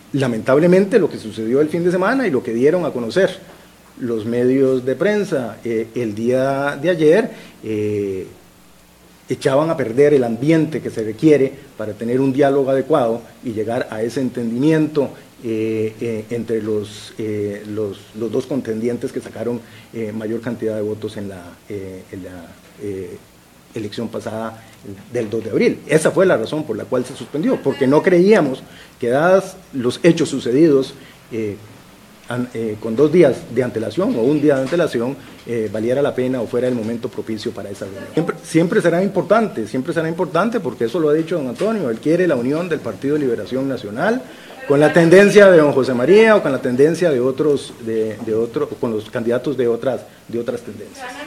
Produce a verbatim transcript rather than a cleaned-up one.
lamentablemente lo que sucedió el fin de semana y lo que dieron a conocer los medios de prensa eh, el día de ayer, eh, echaban a perder el ambiente que se requiere para tener un diálogo adecuado y llegar a ese entendimiento eh, eh, entre los, eh, los, los dos contendientes que sacaron eh, mayor cantidad de votos en la, eh, en la eh, elección pasada del dos de abril. Esa fue la razón por la cual se suspendió, porque no creíamos que dadas los hechos sucedidos eh, an, eh, con dos días de antelación o un día de antelación eh, valiera la pena o fuera el momento propicio para esa reunión. Siempre, siempre será importante, siempre será importante porque eso lo ha dicho don Antonio, él quiere la unión del Partido de Liberación Nacional con la tendencia de don José María o con la tendencia de otros, de, de otro, con los candidatos de otras, de otras tendencias.